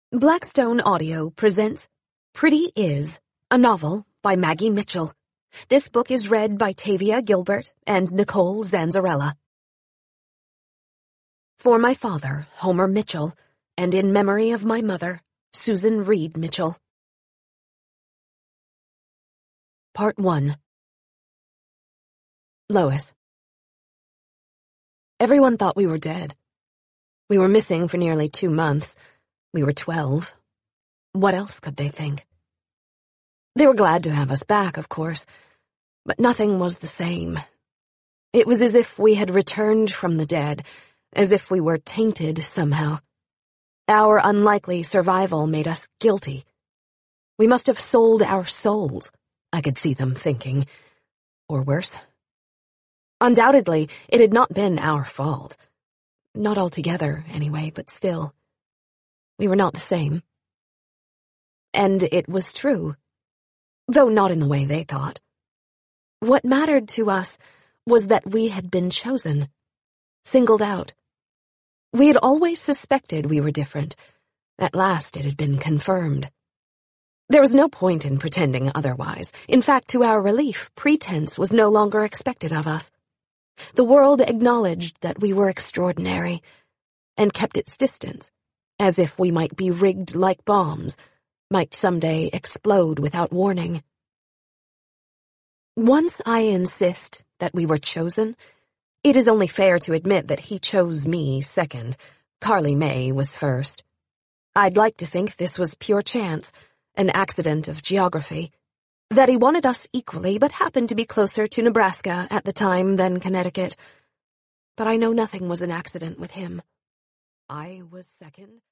Blackstone Audio presents Pretty Is, a novel by Maggie Mitchell. This book is read by Tavia Gilbert and Nicole Zanzarella. For my father, Homer Mitchell, and in memory of my mother, Susan Reed Mitchell. Part 1. Lois. Everyone thought we were dead. We were missing for nearly 2 months. We were 12. What else could they think? They were glad to have us back, of course, but nothing was the same. It was as if we had returned from the dead, as if we were tainted somehow. Our unlikely survival made us guilty. We must have sold our souls, I could see them thinking. Or worse. Undoubtedly, it had not been our fault. Not altogether, anyway, but still. We were not the same. And it was true, though not in the way they thought. What mattered to us was that we had been chosen, singled out. We had always suspected we were different. At last it had been confirmed. There was no point in pretending otherwise. In fact, to our relief, pretense was no longer expected of us. The world acknowledged that we were extraordinary, and kept its distance, as if we might be rigged like bombs, might someday explode without warning. Once I insist that we were chosen, it is only fair to admit that he chose me second. Carly May was first. I'd like to think this was pure chance, an accident of geography, that he wanted us equally but happened to be closer to Nebraska at the time than Connecticut. But I know nothing was an accident with him. I was second.